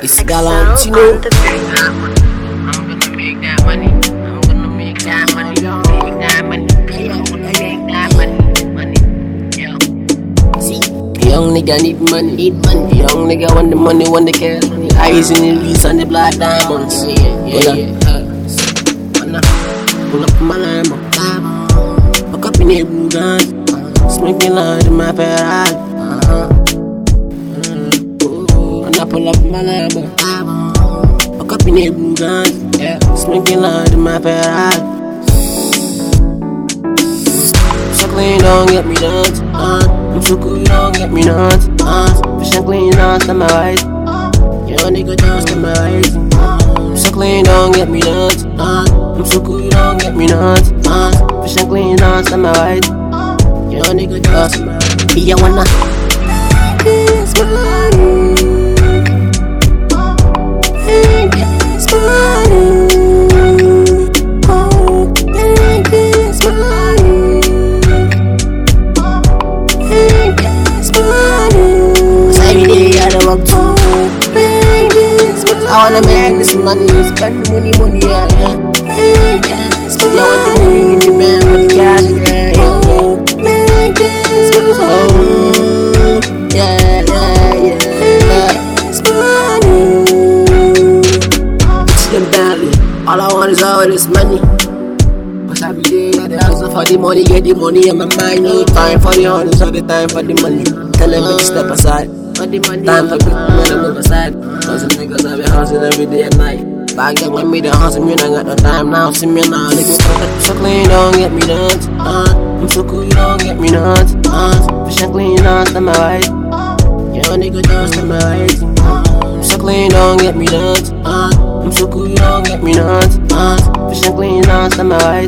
It's Galantino. I'm gonna make that money. I'm gonna make that money. Make that money. I'm gonna make that money. Yeah. See, young nigga need money. Young nigga want the money, want the cash. Eyes in the leaves and the black diamonds. Pull up my Lambo. Fuck up in the Bugatti. Smoking loud in my Ferrari. When I pull up my Lambo. Fuck up in the Bugatti. Smoking loud in my Ferrari. So clean, don't get me nuts. I'm so cool, you don't get me nuts. Fish and clean, dance to my right. Young nigga dance to my right. I'm so clean, don't get me nuts. I'm so cool, you don't get me nuts. Fish and clean, dance to my right. Young nigga dance to my right. Yeah, wanna it's money. It's money. Oh, it's money. It's money. Cause every day I gotta work too. I wanna make this money, spend money, yeah. I want the money in the bank with the cash, It's badly. All I want is all this money. Cause every day I hustle for the money, get the money in my mind. No time for the honors, all the time for the money. Tell them to step aside. Time for people to move aside. Cause the niggas I be hustling every day at night. Back then when me the hustle, me don't got no time now. See me now, nigga. So clean, don't get me nuts. I'm so cool, you don't get me nuts. Fish and clean, dance to my right. Young nigga dance to my right. So clean, don't get me nuts. I'm so cool, you don't get me nuts. Fish and clean, dance to my right.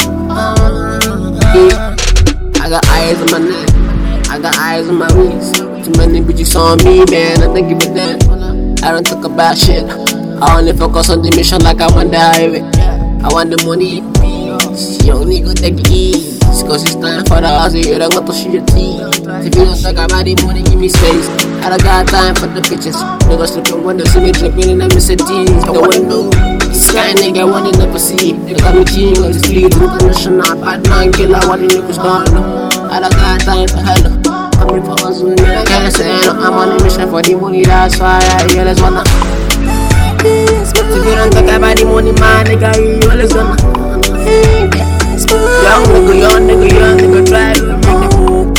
I got eyes on my neck. I got eyes on my wrist. Too many bitches on me, man. I don't give a damn. I don't talk about shit. I only focus on the mission like I want the highway. I want the money. Young nigga take it easy. Cause it's time for the house. You don't got to shoot your teeth. If you don't talk about the money, give me space. I don't got time for the bitches. Niggas looking when they see me dripping in the Mercedes. They wanna know. This guy nigga wanna never see. They got me king on the street. International bad man killer. What the niggas gonna know. I don't got time for hello. I'm in for hustling, I can't say no. I'm on a mission for the money, that's why I always wanna. If you don't talk about the money, man, nigga, you always gonna. Young nigga, try to make the move.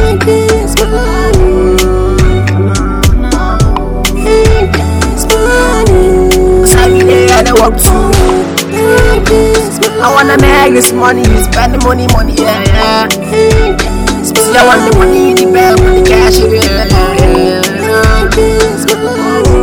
Cause every day I gotta work too. I wanna make this money, spend the money, yeah. See, I want the money in the bank with the cash, yeah.